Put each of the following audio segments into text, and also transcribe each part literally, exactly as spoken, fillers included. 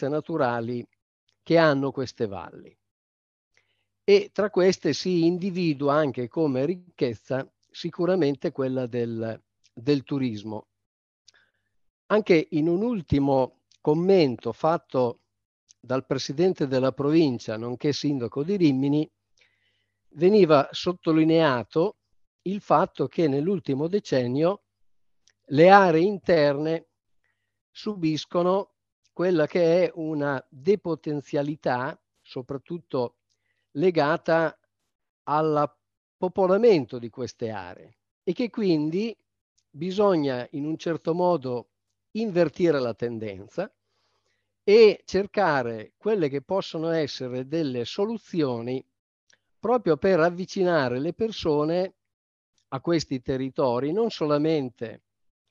naturali che hanno queste valli. E tra queste si individua anche come ricchezza sicuramente quella del, del turismo. Anche in un ultimo commento fatto dal presidente della provincia, nonché sindaco di Rimini, veniva sottolineato il fatto che nell'ultimo decennio le aree interne subiscono quella che è una depotenzialità, soprattutto legata al popolamento di queste aree, e che quindi bisogna in un certo modo invertire la tendenza e cercare quelle che possono essere delle soluzioni proprio per avvicinare le persone a questi territori, non solamente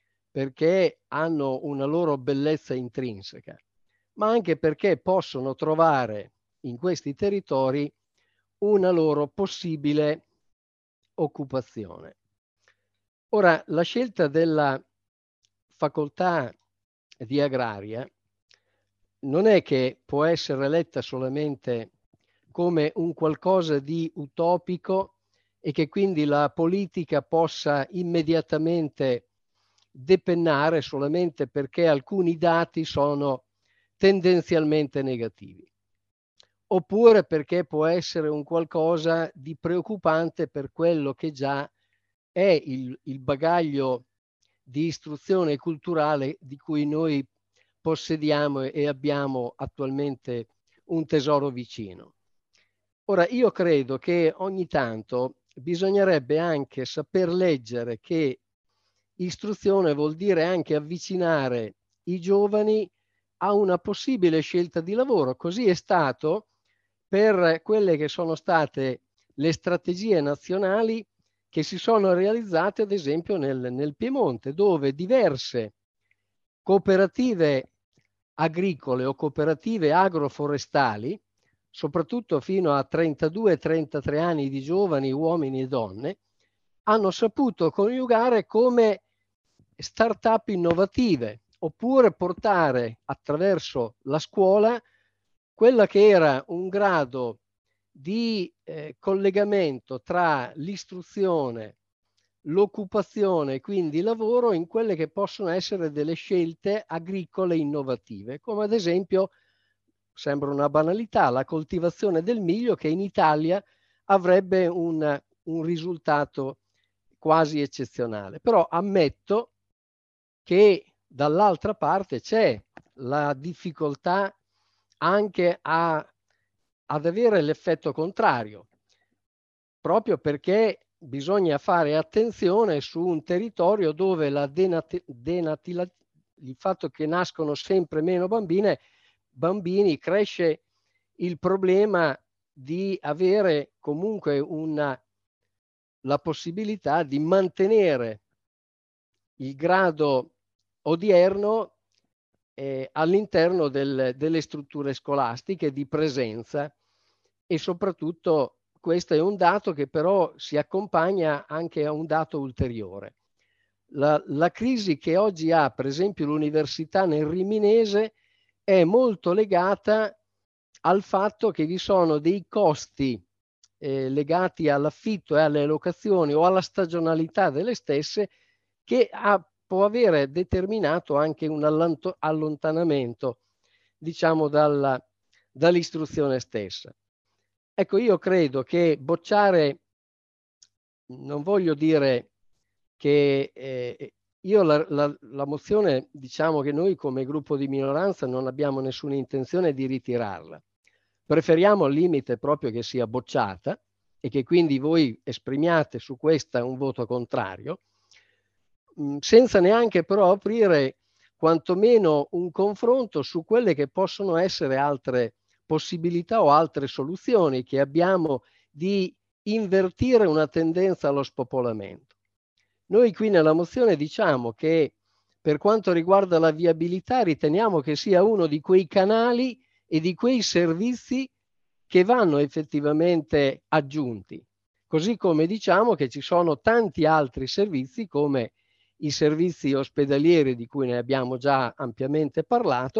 perché hanno una loro bellezza intrinseca, ma anche perché possono trovare in questi territori una loro possibile occupazione. Ora, la scelta della facoltà di agraria non è che può essere letta solamente come un qualcosa di utopico e che quindi la politica possa immediatamente depennare solamente perché alcuni dati sono tendenzialmente negativi, oppure perché può essere un qualcosa di preoccupante per quello che già è il, il bagaglio di istruzione culturale di cui noi possediamo e abbiamo attualmente un tesoro vicino. Ora, io credo che ogni tanto bisognerebbe anche saper leggere che istruzione vuol dire anche avvicinare i giovani a una possibile scelta di lavoro. Così è stato per quelle che sono state le strategie nazionali che si sono realizzate ad esempio nel, nel Piemonte, dove diverse cooperative agricole o cooperative agroforestali, soprattutto fino a trentadue trentatré anni di giovani uomini e donne, hanno saputo coniugare come start-up innovative, oppure portare attraverso la scuola quella che era un grado di eh, collegamento tra l'istruzione, l'occupazione e quindi il lavoro in quelle che possono essere delle scelte agricole innovative, come ad esempio, sembra una banalità, la coltivazione del miglio, che in Italia avrebbe un, un risultato quasi eccezionale. Però ammetto che dall'altra parte c'è la difficoltà anche a, ad avere l'effetto contrario, proprio perché bisogna fare attenzione su un territorio dove la denat- denatila- il fatto che nascono sempre meno bambine, bambini, cresce il problema di avere comunque una, la possibilità di mantenere il grado odierno eh, all'interno del, delle strutture scolastiche di presenza, e soprattutto questo è un dato che però si accompagna anche a un dato ulteriore. La, la crisi che oggi ha per esempio l'università nel Riminese è molto legata al fatto che vi sono dei costi eh, legati all'affitto e alle locazioni o alla stagionalità delle stesse che ha, può avere determinato anche un allontanamento, diciamo, dalla, dall'istruzione stessa. Ecco, io credo che bocciare, non voglio dire che eh, io la, la, la mozione, diciamo che noi come gruppo di minoranza non abbiamo nessuna intenzione di ritirarla. Preferiamo al limite proprio che sia bocciata e che quindi voi esprimiate su questa un voto contrario, mh, senza neanche però aprire quantomeno un confronto su quelle che possono essere altre possibilità o altre soluzioni che abbiamo di invertire una tendenza allo spopolamento. Noi qui nella mozione diciamo che per quanto riguarda la viabilità riteniamo che sia uno di quei canali e di quei servizi che vanno effettivamente aggiunti, così come diciamo che ci sono tanti altri servizi come i servizi ospedalieri di cui ne abbiamo già ampiamente parlato,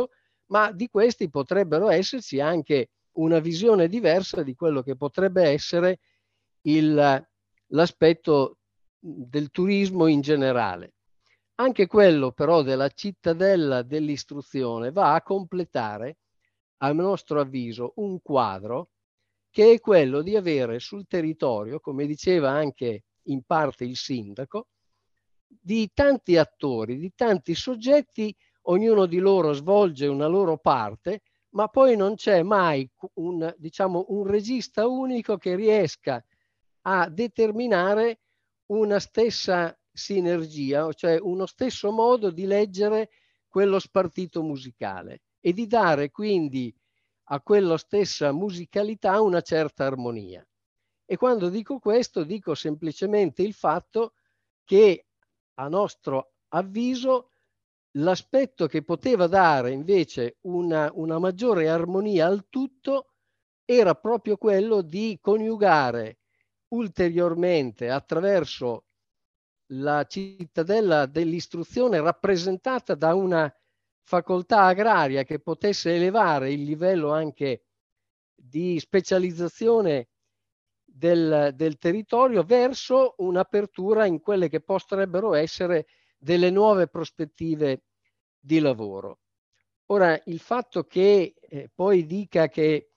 ma di questi potrebbero esserci anche una visione diversa di quello che potrebbe essere il, l'aspetto del turismo in generale. Anche quello però della cittadella dell'istruzione va a completare, a nostro avviso, un quadro che è quello di avere sul territorio, come diceva anche in parte il sindaco, di tanti attori, di tanti soggetti, ognuno di loro svolge una loro parte, ma poi non c'è mai un, diciamo, un regista unico che riesca a determinare una stessa sinergia, cioè uno stesso modo di leggere quello spartito musicale e di dare quindi a quella stessa musicalità una certa armonia. E quando dico questo, dico semplicemente il fatto che, a nostro avviso, l'aspetto che poteva dare invece una, una maggiore armonia al tutto era proprio quello di coniugare ulteriormente attraverso la cittadella dell'istruzione rappresentata da una facoltà agraria che potesse elevare il livello anche di specializzazione del, del territorio verso un'apertura in quelle che potrebbero essere delle nuove prospettive di lavoro. Ora, il fatto che eh, poi dica che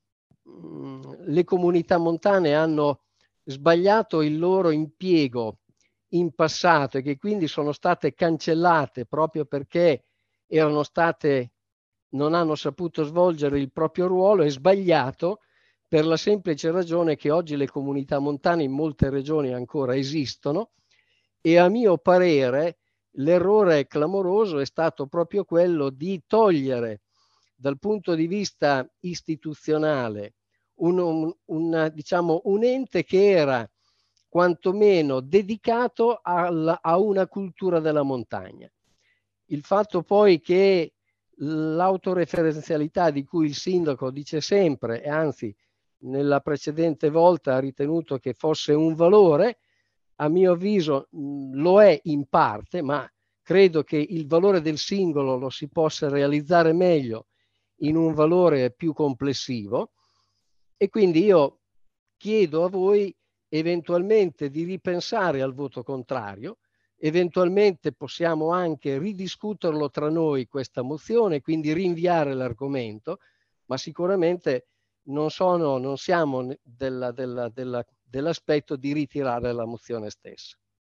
mh, le comunità montane hanno sbagliato il loro impiego in passato e che quindi sono state cancellate proprio perché erano state, non hanno saputo svolgere il proprio ruolo, è sbagliato per la semplice ragione che oggi le comunità montane in molte regioni ancora esistono e a mio parere l'errore clamoroso è stato proprio quello di togliere dal punto di vista istituzionale un, un, un, diciamo, un ente che era quantomeno dedicato alla, a una cultura della montagna. Il fatto poi che l'autoreferenzialità di cui il sindaco dice sempre, e anzi nella precedente volta ha ritenuto che fosse un valore, a mio avviso mh, lo è in parte, ma credo che il valore del singolo lo si possa realizzare meglio in un valore più complessivo e quindi io chiedo a voi eventualmente di ripensare al voto contrario, eventualmente possiamo anche ridiscuterlo tra noi questa mozione, quindi rinviare l'argomento, ma sicuramente non, sono, non siamo della, della, della, dell'aspetto di ritirare la mozione stessa.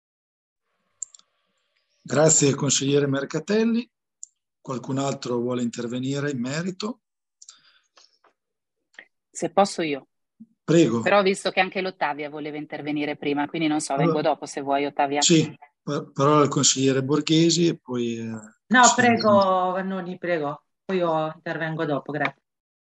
Grazie consigliere Mercatelli. Qualcun altro vuole intervenire in merito? Se posso io. Prego. Però ho visto che anche l'Ottavia voleva intervenire prima, quindi non so, allora, vengo dopo se vuoi, Ottavia. Sì, parola al consigliere Borghesi e poi... Eh, no, prego Vannoni, prego. Poi io intervengo dopo, grazie.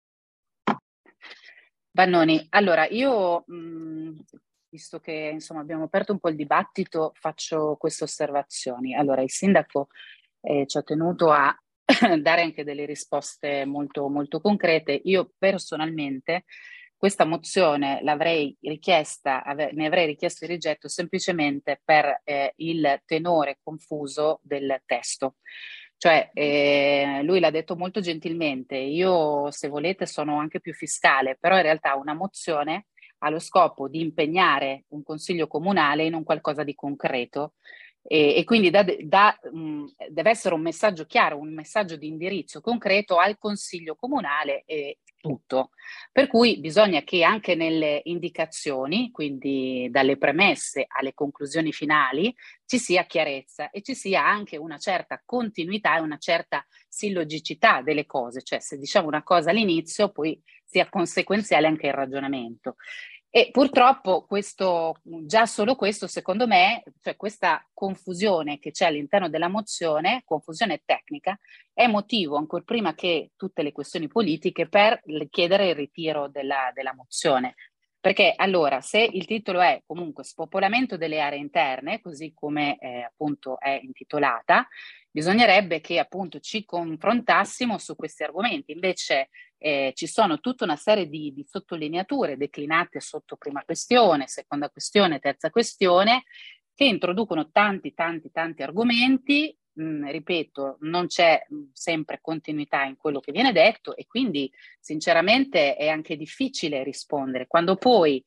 Vannoni, allora io, mh, visto che insomma abbiamo aperto un po' il dibattito, faccio queste osservazioni. Allora, il sindaco eh, ci ha tenuto a dare anche delle risposte molto, molto concrete. Io personalmente questa mozione l'avrei richiesta, ave- ne avrei richiesto il rigetto semplicemente per eh, il tenore confuso del testo. Cioè, eh, lui l'ha detto molto gentilmente, io se volete sono anche più fiscale, però in realtà una mozione ha lo scopo di impegnare un consiglio comunale in un qualcosa di concreto e, e quindi da, da, mh, deve essere un messaggio chiaro, un messaggio di indirizzo concreto al consiglio comunale e tutto. Per cui bisogna che anche nelle indicazioni, quindi dalle premesse alle conclusioni finali, ci sia chiarezza e ci sia anche una certa continuità e una certa sillogicità delle cose, cioè se diciamo una cosa all'inizio poi sia conseguenziale anche il ragionamento. E purtroppo questo, già solo questo, secondo me, cioè questa confusione che c'è all'interno della mozione, confusione tecnica, è motivo, ancor prima che tutte le questioni politiche, per chiedere il ritiro della, della mozione. Perché allora, se il titolo è comunque spopolamento delle aree interne, così come eh, appunto è intitolata, bisognerebbe che appunto ci confrontassimo su questi argomenti. Invece eh, ci sono tutta una serie di, di sottolineature declinate sotto prima questione, seconda questione, terza questione, che introducono tanti, tanti, tanti argomenti, mh, ripeto, non c'è mh, sempre continuità in quello che viene detto e quindi sinceramente è anche difficile rispondere. Quando poi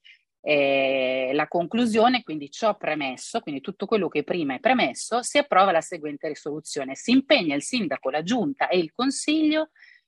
eh, la conclusione, quindi ciò premesso, quindi tutto quello che prima è premesso, si approva la seguente risoluzione. Si impegna il sindaco, la giunta e il consiglio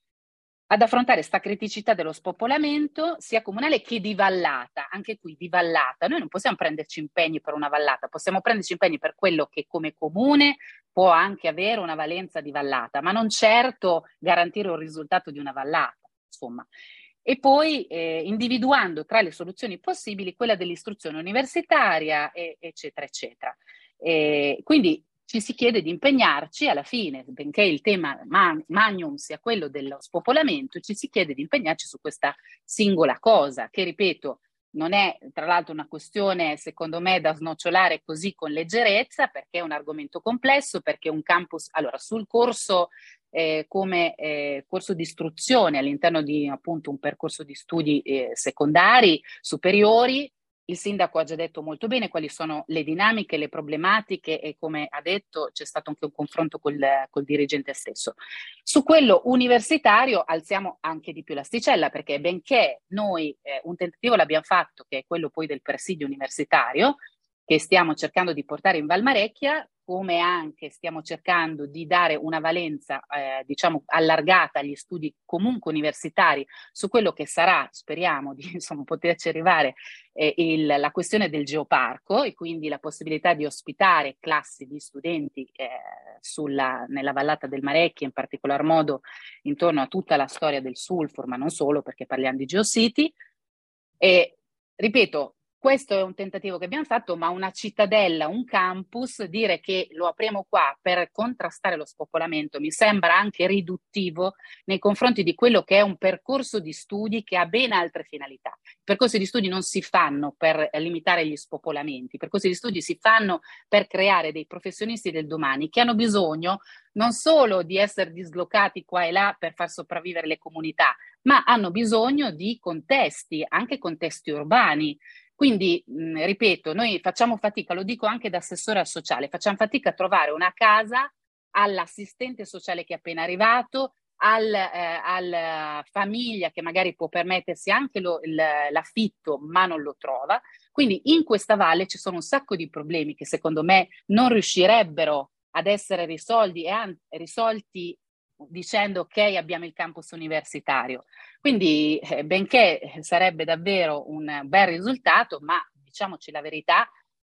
ad affrontare sta criticità dello spopolamento sia comunale che di vallata. Anche qui di vallata, noi non possiamo prenderci impegni per una vallata, possiamo prenderci impegni per quello che come comune può anche avere una valenza di vallata, ma non certo garantire un risultato di una vallata, insomma. E poi eh, individuando tra le soluzioni possibili quella dell'istruzione universitaria, e, eccetera, eccetera. E quindi ci si chiede di impegnarci alla fine, benché il tema magnum sia quello dello spopolamento, ci si chiede di impegnarci su questa singola cosa, che ripeto, non è tra l'altro una questione secondo me da snocciolare così con leggerezza, perché è un argomento complesso, perché un campus, allora sul corso eh, come eh, corso di istruzione all'interno di appunto un percorso di studi eh, secondari, superiori, il sindaco ha già detto molto bene quali sono le dinamiche, le problematiche e come ha detto c'è stato anche un confronto col, col dirigente stesso. Su quello universitario alziamo anche di più l'asticella perché benché noi eh, un tentativo l'abbiamo fatto che è quello poi del presidio universitario che stiamo cercando di portare in Valmarecchia, come anche stiamo cercando di dare una valenza eh, diciamo allargata agli studi comunque universitari su quello che sarà, speriamo di insomma poterci arrivare, eh, il, la questione del geoparco e quindi la possibilità di ospitare classi di studenti eh, sulla, nella vallata del Marecchia, in particolar modo intorno a tutta la storia del sulfur, ma non solo perché parliamo di geositi. E ripeto, questo è un tentativo che abbiamo fatto, ma una cittadella, un campus, dire che lo apriamo qua per contrastare lo spopolamento mi sembra anche riduttivo nei confronti di quello che è un percorso di studi che ha ben altre finalità. I percorsi di studi non si fanno per limitare gli spopolamenti, i percorsi di studi si fanno per creare dei professionisti del domani che hanno bisogno non solo di essere dislocati qua e là per far sopravvivere le comunità, ma hanno bisogno di contesti, anche contesti urbani. Quindi, mh, ripeto, noi facciamo fatica, lo dico anche da assessore al sociale, facciamo fatica a trovare una casa all'assistente sociale che è appena arrivato, al, eh, alla famiglia che magari può permettersi anche lo, il, l'affitto ma non lo trova. Quindi in questa valle ci sono un sacco di problemi che secondo me non riuscirebbero ad essere risolti e an- risolti dicendo ok abbiamo il campus universitario. Quindi eh, benché sarebbe davvero un bel risultato, ma diciamoci la verità,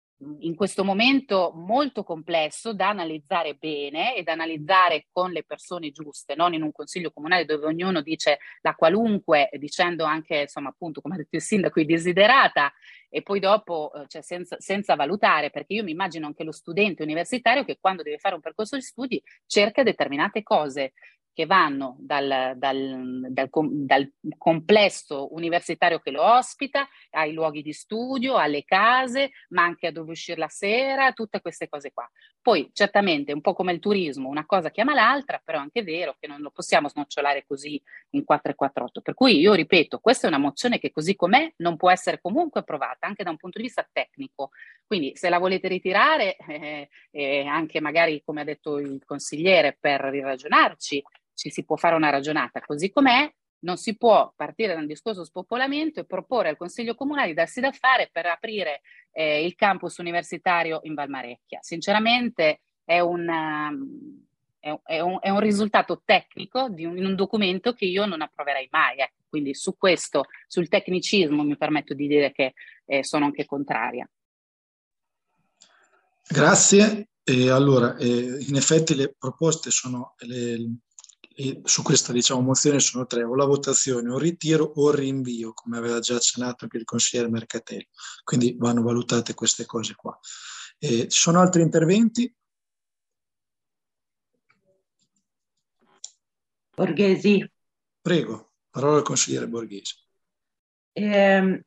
in questo momento molto complesso da analizzare bene e da analizzare con le persone giuste, non in un consiglio comunale dove ognuno dice la qualunque, dicendo anche, insomma, appunto, come ha detto il sindaco, i desiderata, e poi dopo, cioè, senza, senza valutare, perché io mi immagino anche lo studente universitario che quando deve fare un percorso di studi cerca determinate cose che vanno dal, dal, dal, dal complesso universitario che lo ospita, ai luoghi di studio, alle case, ma anche a dove uscire la sera, tutte queste cose qua. Poi certamente un po' come il turismo, una cosa chiama l'altra, però è anche vero che non lo possiamo snocciolare così in quattro e quattro otto. Per cui io ripeto, questa è una mozione che così com'è non può essere comunque approvata, anche da un punto di vista tecnico. Quindi se la volete ritirare, eh, eh, anche magari come ha detto il consigliere, per riragionarci, ci si può fare una ragionata, così com'è, non si può partire da un discorso spopolamento e proporre al Consiglio Comunale di darsi da fare per aprire eh, il campus universitario in Valmarecchia. Sinceramente è un, um, è, è un, è un risultato tecnico di un, in un documento che io non approverei mai. Ecco. Quindi su questo, sul tecnicismo, mi permetto di dire che eh, sono anche contraria. Grazie. E allora, eh, in effetti le proposte sono... Le, E su questa diciamo, mozione sono tre, o la votazione, o il ritiro o il rinvio, come aveva già accennato anche il consigliere Mercatelli. Quindi vanno valutate queste cose qua. E ci sono altri interventi? Borghesi. Prego, parola al consigliere Borghesi. Eh,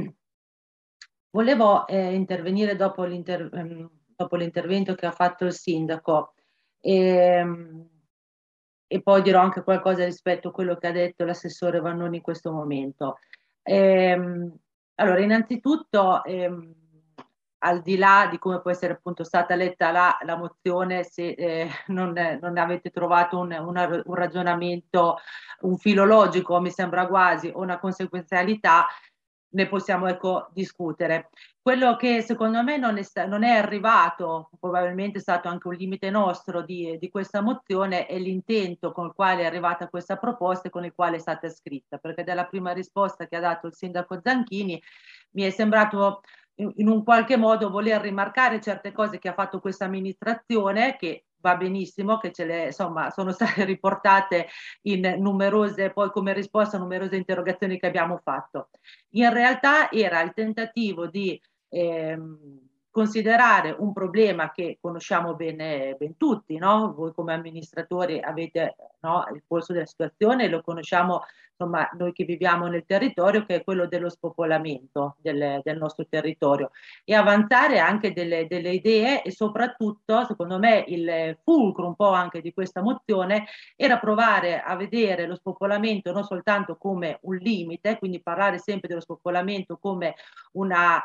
volevo eh, intervenire dopo, l'inter- dopo l'intervento che ha fatto il sindaco. Eh, e poi dirò anche qualcosa rispetto a quello che ha detto l'assessore Vannoni in questo momento. Ehm, allora, innanzitutto ehm, al di là di come può essere appunto stata letta la, la mozione, se eh, non, non avete trovato un, una, un ragionamento, un filologico, mi sembra quasi, o una conseguenzialità, ne possiamo ecco discutere. Quello che secondo me non è, non è arrivato, probabilmente è stato anche un limite nostro di, di questa mozione, è l'intento con il quale è arrivata questa proposta e con il quale è stata scritta, perché dalla prima risposta che ha dato il sindaco Zanchini mi è sembrato in, in un qualche modo voler rimarcare certe cose che ha fatto questa amministrazione, che va benissimo, che ce le, insomma, sono state riportate in numerose, poi come risposta a numerose interrogazioni che abbiamo fatto. In realtà era il tentativo di ehm, considerare un problema che conosciamo bene ben tutti, no? Voi come amministratori avete, no, il polso della situazione, lo conosciamo, insomma, noi che viviamo nel territorio, che è quello dello spopolamento del, del nostro territorio, e avanzare anche delle, delle idee, e soprattutto, secondo me, il fulcro un po' anche di questa mozione era provare a vedere lo spopolamento non soltanto come un limite, quindi parlare sempre dello spopolamento come una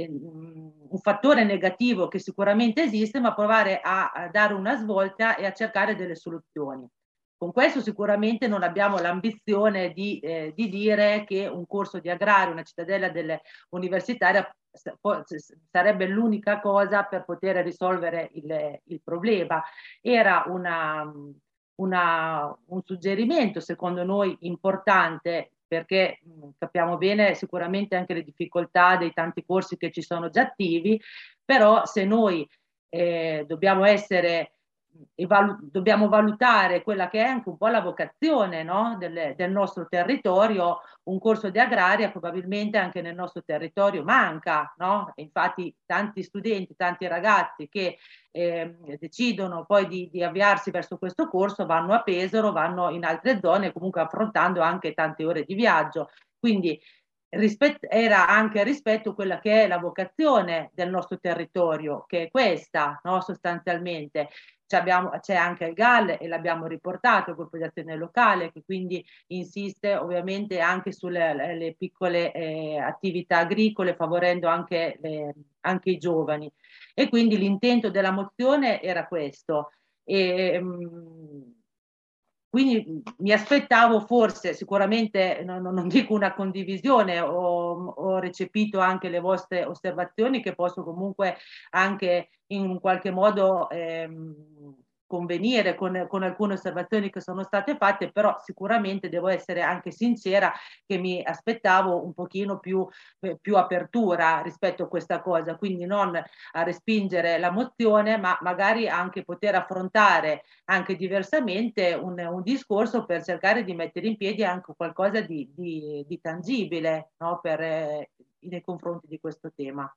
un fattore negativo che sicuramente esiste, ma provare a, a dare una svolta e a cercare delle soluzioni. Con questo sicuramente non abbiamo l'ambizione di, eh, di dire che un corso di agrario, una cittadella universitaria sarebbe l'unica cosa per poter risolvere il, il problema. Era una, una, un suggerimento, secondo noi, importante, perché mh, capiamo bene sicuramente anche le difficoltà dei tanti corsi che ci sono già attivi, però se noi eh, dobbiamo essere e valu- dobbiamo valutare quella che è anche un po' la vocazione, no? del, del nostro territorio, un corso di agraria probabilmente anche nel nostro territorio manca, no? E infatti tanti studenti, tanti ragazzi che eh, decidono poi di, di avviarsi verso questo corso vanno a Pesaro, vanno in altre zone, comunque affrontando anche tante ore di viaggio. Quindi rispetto, era anche rispetto a quella che è la vocazione del nostro territorio, che è questa, no? Sostanzialmente. C'è anche il G A L e l'abbiamo riportato, il gruppo di azione locale, che quindi insiste ovviamente anche sulle le piccole eh, attività agricole, favorendo anche, le, anche i giovani. E quindi l'intento della mozione era questo. E, mh, quindi mi aspettavo forse, sicuramente non, non dico una condivisione, ho, ho recepito anche le vostre osservazioni che posso comunque anche in qualche modo ehm, convenire con, con alcune osservazioni che sono state fatte, però sicuramente devo essere anche sincera che mi aspettavo un pochino più, eh, più apertura rispetto a questa cosa, quindi non a respingere la mozione, ma magari anche poter affrontare anche diversamente un, un discorso per cercare di mettere in piedi anche qualcosa di, di, di tangibile, no? per, eh, nei confronti di questo tema.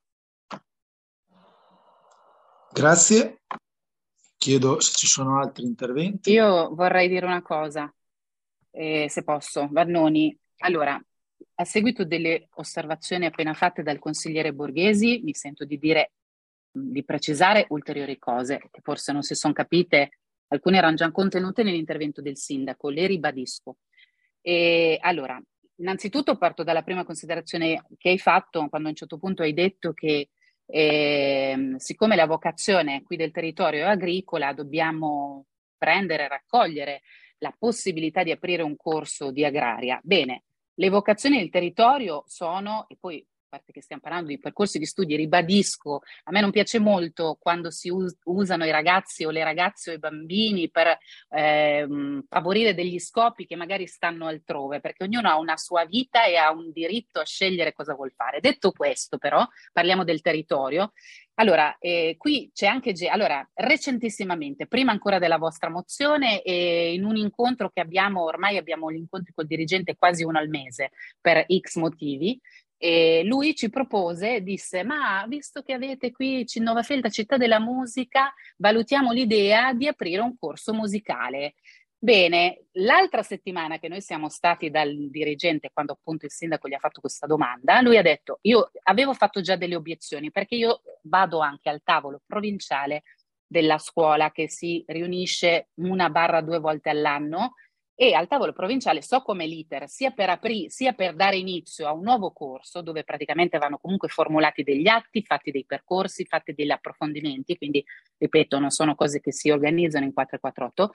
Grazie. Chiedo se ci sono altri interventi. Io vorrei dire una cosa, eh, se posso, Vannoni. Allora, a seguito delle osservazioni appena fatte dal consigliere Borghesi, mi sento di dire, di precisare ulteriori cose che forse non si sono capite, alcune erano già contenute nell'intervento del sindaco, le ribadisco. E, allora, innanzitutto parto dalla prima considerazione che hai fatto, quando a un certo punto hai detto che eh, siccome la vocazione qui del territorio è agricola, dobbiamo prendere e raccogliere la possibilità di aprire un corso di agraria. Bene, le vocazioni del territorio sono, e poi a parte che stiamo parlando di percorsi di studi, ribadisco, a me non piace molto quando si us- usano i ragazzi o le ragazze o i bambini per ehm, favorire degli scopi che magari stanno altrove, perché ognuno ha una sua vita e ha un diritto a scegliere cosa vuol fare. Detto questo, però, parliamo del territorio. Allora, eh, qui c'è anche, allora, recentissimamente, prima ancora della vostra mozione, e in un incontro che abbiamo, ormai abbiamo gli incontri col dirigente quasi uno al mese per X motivi, e lui ci propose, disse, ma visto che avete qui Cinnovafelda, città della musica, valutiamo l'idea di aprire un corso musicale. Bene, l'altra settimana che noi siamo stati dal dirigente, quando appunto il sindaco gli ha fatto questa domanda, lui ha detto, io avevo fatto già delle obiezioni, perché io vado anche al tavolo provinciale della scuola che si riunisce una barra due volte all'anno, E al tavolo provinciale so come l'iter, sia per aprire, sia per dare inizio a un nuovo corso, dove praticamente vanno comunque formulati degli atti, fatti dei percorsi, fatti degli approfondimenti, quindi ripeto, non sono cose che si organizzano in quattro quattro otto.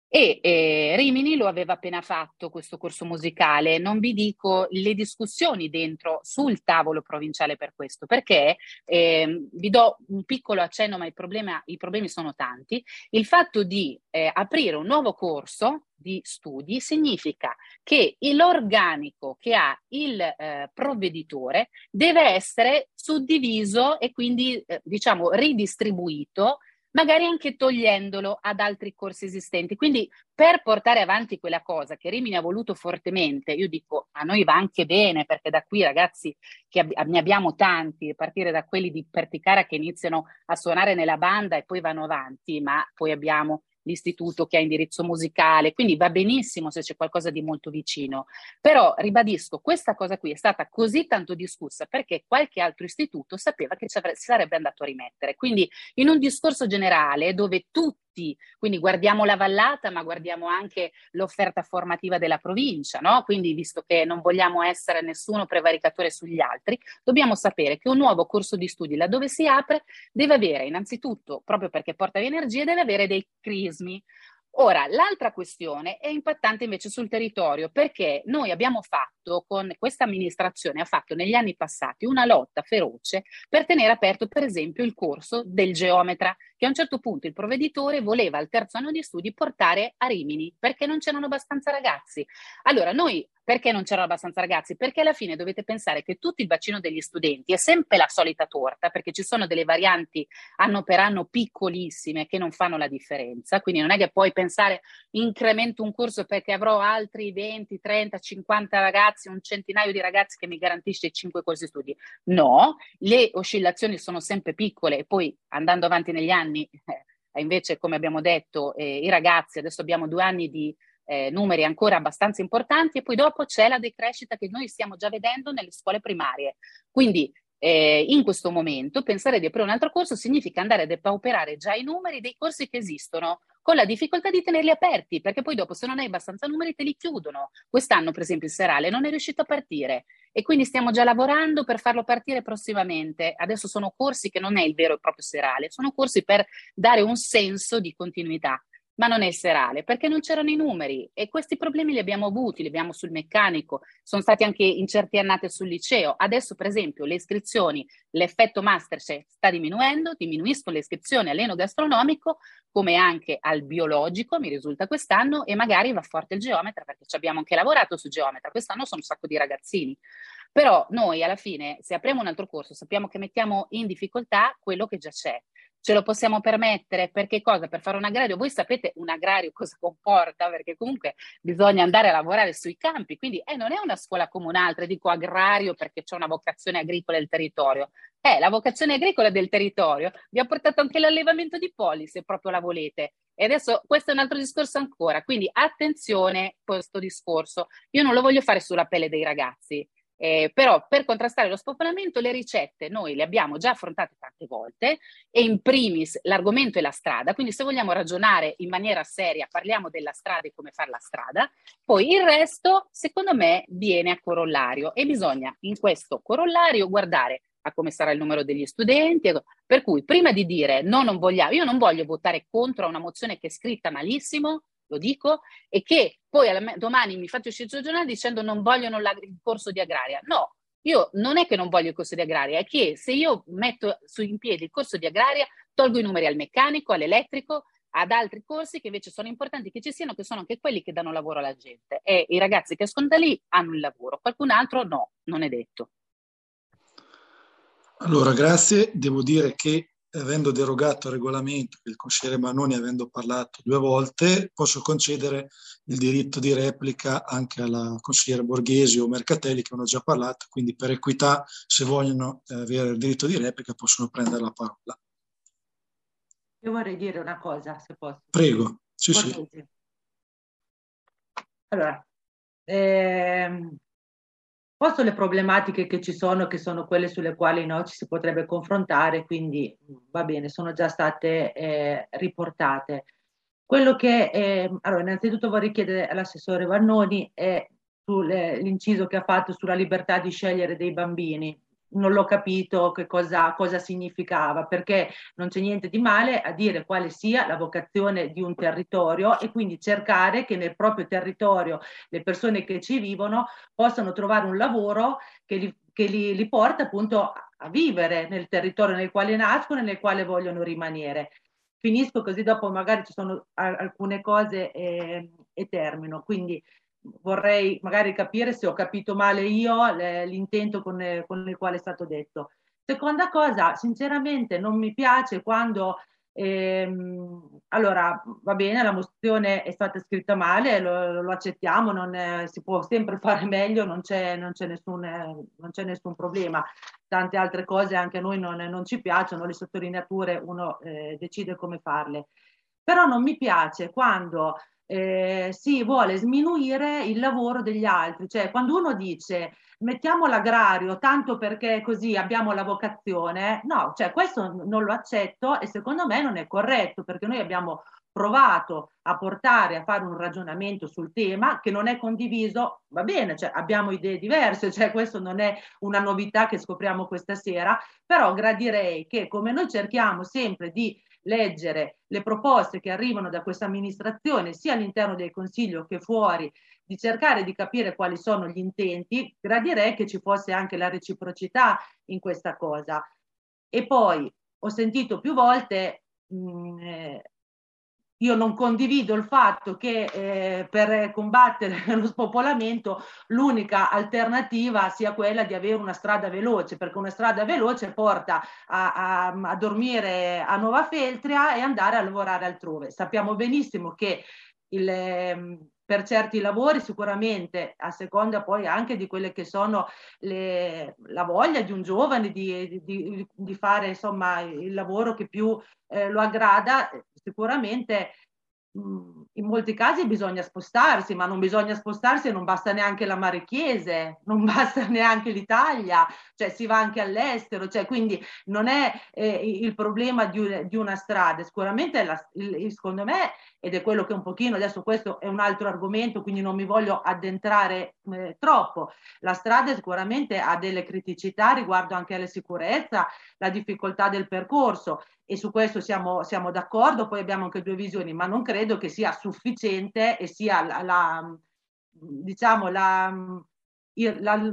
E eh, Rimini lo aveva appena fatto questo corso musicale. Non vi dico le discussioni dentro sul tavolo provinciale per questo, perché eh, vi do un piccolo accenno, ma il problema, i problemi sono tanti. Il fatto di eh, aprire un nuovo corso di studi significa che l'organico che ha il eh, provveditore deve essere suddiviso e quindi eh, diciamo ridistribuito, magari anche togliendolo ad altri corsi esistenti. Quindi per portare avanti quella cosa che Rimini ha voluto fortemente, io dico a noi va anche bene, perché da qui ragazzi che ab- ne abbiamo tanti, a partire da quelli di Perticara che iniziano a suonare nella banda e poi vanno avanti, ma poi abbiamo l'istituto che ha indirizzo musicale, quindi va benissimo se c'è qualcosa di molto vicino. Però ribadisco, questa cosa qui è stata così tanto discussa perché qualche altro istituto sapeva che ci avre- si sarebbe andato a rimettere. Quindi in un discorso generale dove tutti, quindi guardiamo la vallata ma guardiamo anche l'offerta formativa della provincia, no? Quindi visto che non vogliamo essere nessuno prevaricatore sugli altri, dobbiamo sapere che un nuovo corso di studi laddove si apre deve avere innanzitutto, proprio perché porta energie, deve avere dei crismi. Ora, l'altra questione è impattante invece sul territorio, perché noi abbiamo fatto, con questa amministrazione, ha fatto negli anni passati una lotta feroce per tenere aperto per esempio il corso del geometra, che a un certo punto il provveditore voleva al terzo anno di studi portare a Rimini, perché non c'erano abbastanza ragazzi. Allora noi, perché non c'erano abbastanza ragazzi? Perché alla fine dovete pensare che tutto il bacino degli studenti è sempre la solita torta, perché ci sono delle varianti anno per anno piccolissime che non fanno la differenza, quindi non è che puoi pensare incremento un corso perché avrò altri venti, trenta, cinquanta ragazzi, un centinaio di ragazzi che mi garantisce cinque corsi di studi. No, le oscillazioni sono sempre piccole e poi andando avanti negli anni, eh, invece come abbiamo detto, eh, i ragazzi, adesso abbiamo due anni di eh, numeri ancora abbastanza importanti e poi dopo c'è la decrescita che noi stiamo già vedendo nelle scuole primarie. Quindi Eh, in questo momento pensare di aprire un altro corso significa andare a depauperare già i numeri dei corsi che esistono, con la difficoltà di tenerli aperti, perché poi dopo se non hai abbastanza numeri te li chiudono. Quest'anno per esempio il serale non è riuscito a partire e quindi stiamo già lavorando per farlo partire prossimamente. Adesso sono corsi che non è il vero e proprio serale, sono corsi per dare un senso di continuità, ma non è il serale, perché non c'erano i numeri e questi problemi li abbiamo avuti, li abbiamo sul meccanico, sono stati anche in certe annate sul liceo. Adesso per esempio le iscrizioni, l'effetto Masterchef sta diminuendo, diminuiscono le iscrizioni all'enogastronomico come anche al biologico, mi risulta quest'anno, e magari va forte il geometra perché ci abbiamo anche lavorato su geometra, quest'anno sono un sacco di ragazzini. Però noi alla fine se apriamo un altro corso sappiamo che mettiamo in difficoltà quello che già c'è. Ce lo possiamo permettere? Perché cosa? Per fare un agrario, voi sapete un agrario cosa comporta, perché comunque bisogna andare a lavorare sui campi, quindi eh, non è una scuola come un'altra, dico agrario perché c'è una vocazione agricola del territorio. Eh, la vocazione agricola del territorio vi ha portato anche l'allevamento di polli, se proprio la volete. E adesso questo è un altro discorso ancora, quindi attenzione a questo discorso. Io non lo voglio fare sulla pelle dei ragazzi. Eh, però per contrastare lo spopolamento le ricette noi le abbiamo già affrontate tante volte e in primis l'argomento è la strada, quindi se vogliamo ragionare in maniera seria parliamo della strada e come fare la strada, poi il resto secondo me viene a corollario e bisogna in questo corollario guardare a come sarà il numero degli studenti, per cui prima di dire no, non vogliamo, io non voglio votare contro una mozione che è scritta malissimo, lo dico, e che poi alla, domani mi fate uscire sul giornale dicendo non vogliono la, il corso di agraria. No, io non è che non voglio il corso di agraria, è che se io metto su in piedi il corso di agraria, tolgo i numeri al meccanico, all'elettrico, ad altri corsi che invece sono importanti che ci siano, che sono anche quelli che danno lavoro alla gente. E i ragazzi che escono da lì hanno il lavoro, qualcun altro no, non è detto. Allora, grazie. Devo dire che avendo derogato al regolamento, il consigliere Mannoni avendo parlato due volte, posso concedere il diritto di replica anche alla consigliere Borghesi o Mercatelli che hanno già parlato, quindi per equità, se vogliono avere il diritto di replica, possono prendere la parola. Io vorrei dire una cosa, se posso. Prego, sì, Borghesi. sì. Allora, ehm, posto le problematiche che ci sono, che sono quelle sulle quali no, ci si potrebbe confrontare, quindi va bene, sono già state eh, riportate. Quello che, eh, allora, innanzitutto vorrei chiedere all'assessore Vannoni è sull'inciso che ha fatto sulla libertà di scegliere dei bambini. Non l'ho capito che cosa, cosa significava, perché non c'è niente di male a dire quale sia la vocazione di un territorio e quindi cercare che nel proprio territorio le persone che ci vivono possano trovare un lavoro che li, che li, li porta appunto a vivere nel territorio nel quale nascono e nel quale vogliono rimanere. Finisco così dopo magari ci sono alcune cose e, e termino. Quindi vorrei magari capire se ho capito male io l'intento con, con il quale è stato detto. Seconda cosa, sinceramente non mi piace quando, ehm, allora va bene, la mozione è stata scritta male, lo, lo accettiamo, non è, si può sempre fare meglio, non c'è, non c'è nessun, non c'è nessun problema. Tante altre cose anche a noi non, non ci piacciono, le sottolineature uno eh, decide come farle. Però non mi piace quando eh, si vuole sminuire il lavoro degli altri, cioè quando uno dice mettiamo l'agrario tanto perché così abbiamo la vocazione, no, cioè questo non lo accetto e secondo me non è corretto perché noi abbiamo provato a portare a fare un ragionamento sul tema che non è condiviso, va bene, cioè abbiamo idee diverse, cioè questo non è una novità che scopriamo questa sera, però gradirei che come noi cerchiamo sempre di leggere le proposte che arrivano da questa amministrazione sia all'interno del Consiglio che fuori, di cercare di capire quali sono gli intenti, gradirei che ci fosse anche la reciprocità in questa cosa. E poi ho sentito più volte mh, eh, io non condivido il fatto che eh, per combattere lo spopolamento l'unica alternativa sia quella di avere una strada veloce, perché una strada veloce porta a, a, a dormire a Nova Feltria e andare a lavorare altrove. Sappiamo benissimo che il, per certi lavori sicuramente, a seconda poi anche di quelle che sono le, la voglia di un giovane di, di, di fare insomma il lavoro che più eh, lo aggrada, sicuramente mh, in molti casi bisogna spostarsi, ma non bisogna spostarsi e non basta neanche la Marchiese, non basta neanche l'Italia, cioè si va anche all'estero, cioè quindi non è eh, il problema di, di una strada, sicuramente la, il, secondo me, ed è quello che un pochino, adesso questo è un altro argomento, quindi non mi voglio addentrare eh, troppo, la strada sicuramente ha delle criticità riguardo anche alla sicurezza, la difficoltà del percorso e su questo siamo, siamo d'accordo, poi abbiamo anche due visioni, ma non credo che sia sufficiente e sia la, la diciamo la, la, la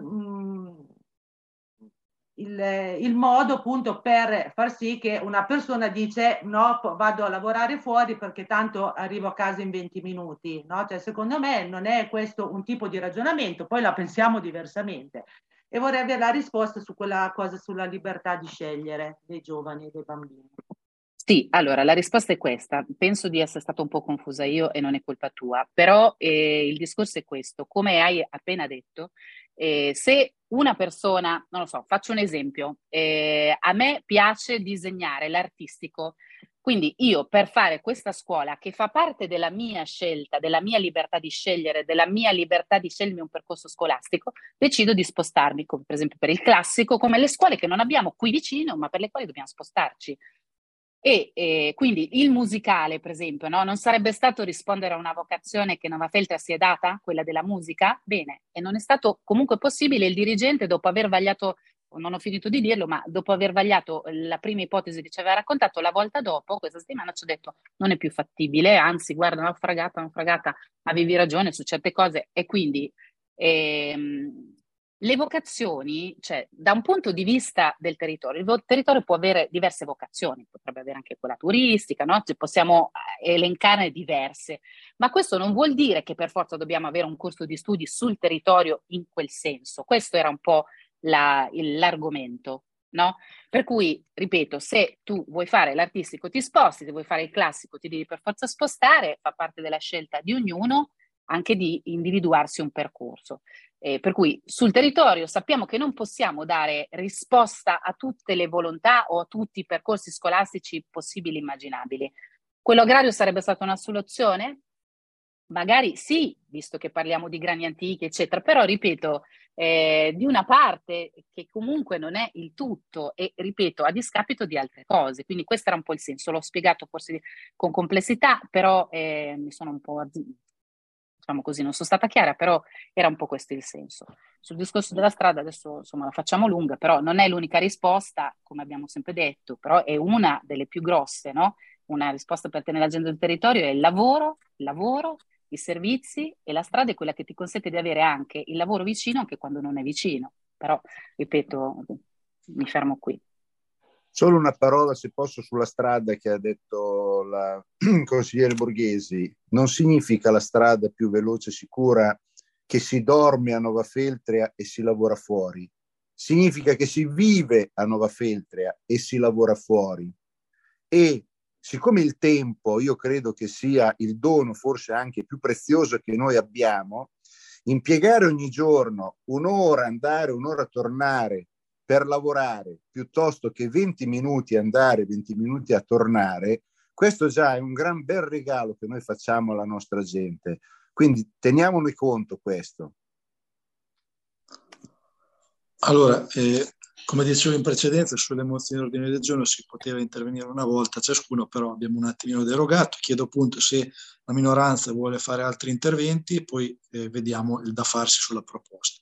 Il, il modo appunto per far sì che una persona dice no, vado a lavorare fuori perché tanto arrivo a casa in venti minuti, no? Cioè, secondo me non è questo un tipo di ragionamento, poi la pensiamo diversamente. E vorrei avere la risposta su quella cosa sulla libertà di scegliere dei giovani e dei bambini. Sì, allora la risposta è questa. Penso di essere stata un po' confusa io e non è colpa tua, però eh, il discorso è questo. Come hai appena detto, eh, se una persona, non lo so, faccio un esempio, eh, a me piace disegnare l'artistico, quindi io per fare questa scuola che fa parte della mia scelta, della mia libertà di scegliere, della mia libertà di scegliermi un percorso scolastico, decido di spostarmi, come per esempio per il classico, come le scuole che non abbiamo qui vicino, ma per le quali dobbiamo spostarci. E eh, quindi il musicale, per esempio, no? Non sarebbe stato rispondere a una vocazione che Nova Feltria si è data, quella della musica? Bene, e non è stato comunque possibile. Il dirigente, dopo aver vagliato, non ho finito di dirlo, ma dopo aver vagliato la prima ipotesi che ci aveva raccontato, la volta dopo, questa settimana ci ha detto non è più fattibile, anzi, guarda, naufragata, naufragata, avevi ragione su certe cose. E quindi ehm, le vocazioni, cioè da un punto di vista del territorio, il territorio può avere diverse vocazioni, potrebbe avere anche quella turistica, no? Cioè, possiamo elencarne diverse, ma questo non vuol dire che per forza dobbiamo avere un corso di studi sul territorio in quel senso. Questo era un po' la, il, l'argomento, no? Per cui, ripeto, se tu vuoi fare l'artistico ti sposti, se vuoi fare il classico ti devi per forza spostare, fa parte della scelta di ognuno anche di individuarsi un percorso. Eh, per cui sul territorio sappiamo che non possiamo dare risposta a tutte le volontà o a tutti i percorsi scolastici possibili e immaginabili. Quello agrario sarebbe stata una soluzione? magari sì, visto che parliamo di grani antichi, eccetera, però ripeto, eh, di una parte che comunque non è il tutto e ripeto, a discapito di altre cose. Quindi questo era un po' il senso, l'ho spiegato forse con complessità, però eh, mi sono un po', diciamo così, non sono stata chiara, però era un po' questo il senso. Sul discorso della strada adesso insomma la facciamo lunga, però non è l'unica risposta, come abbiamo sempre detto, però è una delle più grosse, no? Una risposta per tenere l'agenda del territorio è il lavoro, il lavoro, i servizi, e la strada è quella che ti consente di avere anche il lavoro vicino anche quando non è vicino. Però, ripeto, mi fermo qui. Solo una parola, se posso, sulla strada che ha detto la consigliere Borghesi. Non significa la strada più veloce e sicura che si dorme a Novafeltria e si lavora fuori. Significa che si vive a Novafeltria e si lavora fuori. E siccome il tempo, io credo che sia il dono forse anche più prezioso che noi abbiamo, impiegare ogni giorno un'ora andare, un'ora tornare per lavorare, piuttosto che venti minuti andare, venti minuti a tornare, questo già è un gran bel regalo che noi facciamo alla nostra gente. Quindi teniamone conto questo. Allora, eh, come dicevo in precedenza, sulle mozioni d'ordine del giorno si poteva intervenire una volta ciascuno, però abbiamo un attimino derogato. Chiedo appunto se la minoranza vuole fare altri interventi e poi eh, vediamo il da farsi sulla proposta.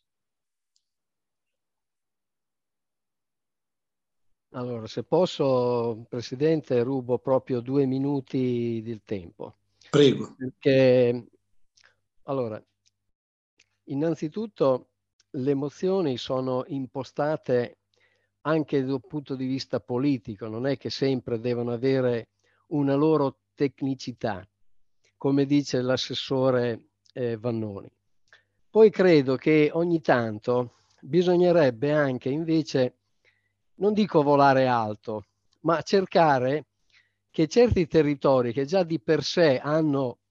Allora, se posso, Presidente, rubo proprio due minuti del tempo. Prego. Perché, allora, innanzitutto le mozioni sono impostate anche da un punto di vista politico, non è che sempre devono avere una loro tecnicità, come dice l'assessore eh, Vannoni. Poi credo che ogni tanto bisognerebbe anche invece, non dico volare alto, ma cercare che certi territori che già di per sé hanno